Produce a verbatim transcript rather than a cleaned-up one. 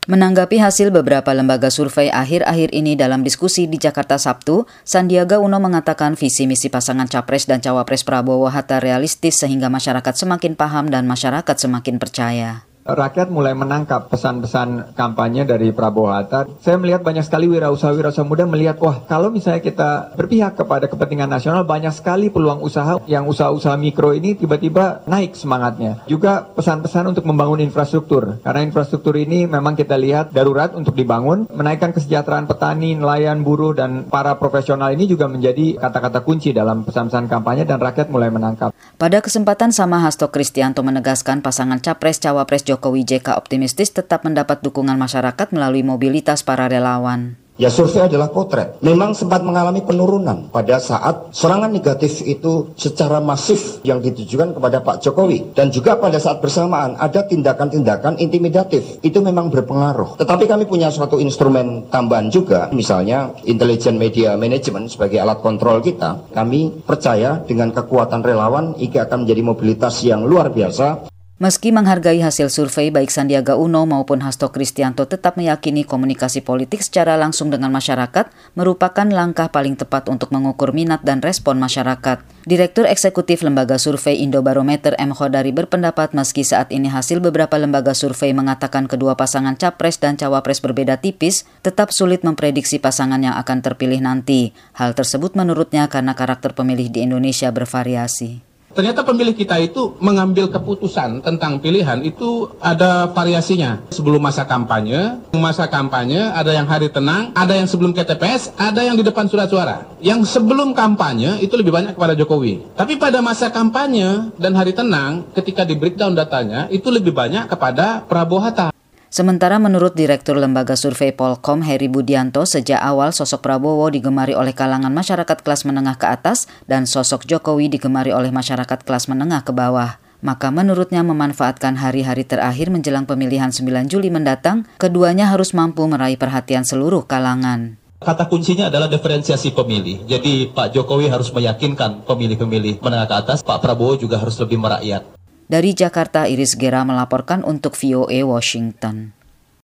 Menanggapi hasil beberapa lembaga survei akhir-akhir ini dalam diskusi di Jakarta Sabtu, Sandiaga Uno mengatakan visi misi pasangan Capres dan Cawapres Prabowo-Hatta realistis sehingga masyarakat semakin paham dan masyarakat semakin percaya. Rakyat mulai menangkap pesan-pesan kampanye dari Prabowo Hatta. Saya melihat banyak sekali wirausaha-wirausaha muda melihat, wah kalau misalnya kita berpihak kepada kepentingan nasional, banyak sekali peluang usaha yang usaha-usaha mikro ini tiba-tiba naik semangatnya. Juga pesan-pesan untuk membangun infrastruktur. Karena infrastruktur ini memang kita lihat darurat untuk dibangun. Menaikkan kesejahteraan petani, nelayan, buruh, dan para profesional ini juga menjadi kata-kata kunci dalam pesan-pesan kampanye dan rakyat mulai menangkap. Pada kesempatan sama, Hasto Kristianto menegaskan pasangan Capres-Cawapres Jokowi J K optimistis tetap mendapat dukungan masyarakat melalui mobilitas para relawan. Ya, survei adalah potret. Memang sempat mengalami penurunan pada saat serangan negatif itu secara masif yang ditujukan kepada Pak Jokowi. Dan juga pada saat bersamaan ada tindakan-tindakan intimidatif. Itu memang berpengaruh. Tetapi kami punya suatu instrumen tambahan juga. Misalnya Intelligent Media Management sebagai alat kontrol kita. Kami percaya dengan kekuatan relawan I K akan menjadi mobilitas yang luar biasa. Meski menghargai hasil survei, baik Sandiaga Uno maupun Hasto Kristianto tetap meyakini komunikasi politik secara langsung dengan masyarakat merupakan langkah paling tepat untuk mengukur minat dan respon masyarakat. Direktur Eksekutif Lembaga Survei Indobarometer M. Khodari berpendapat meski saat ini hasil beberapa lembaga survei mengatakan kedua pasangan Capres dan Cawapres berbeda tipis, tetap sulit memprediksi pasangan yang akan terpilih nanti. Hal tersebut menurutnya karena karakter pemilih di Indonesia bervariasi. Ternyata pemilih kita itu mengambil keputusan tentang pilihan itu ada variasinya. Sebelum masa kampanye, masa kampanye ada yang hari tenang, ada yang sebelum K T P S, ada yang di depan surat suara. Yang sebelum kampanye itu lebih banyak kepada Jokowi. Tapi pada masa kampanye dan hari tenang, ketika di breakdown datanya, itu lebih banyak kepada Prabowo Hatta. Sementara menurut Direktur Lembaga Survei Polkom Heri Budianto, sejak awal sosok Prabowo digemari oleh kalangan masyarakat kelas menengah ke atas dan sosok Jokowi digemari oleh masyarakat kelas menengah ke bawah. Maka menurutnya memanfaatkan hari-hari terakhir menjelang pemilihan sembilan Juli mendatang, keduanya harus mampu meraih perhatian seluruh kalangan. Kata kuncinya adalah diferensiasi pemilih. Jadi Pak Jokowi harus meyakinkan pemilih-pemilih menengah ke atas, Pak Prabowo juga harus lebih merakyat. Dari Jakarta, Iris Gera melaporkan untuk V O A Washington.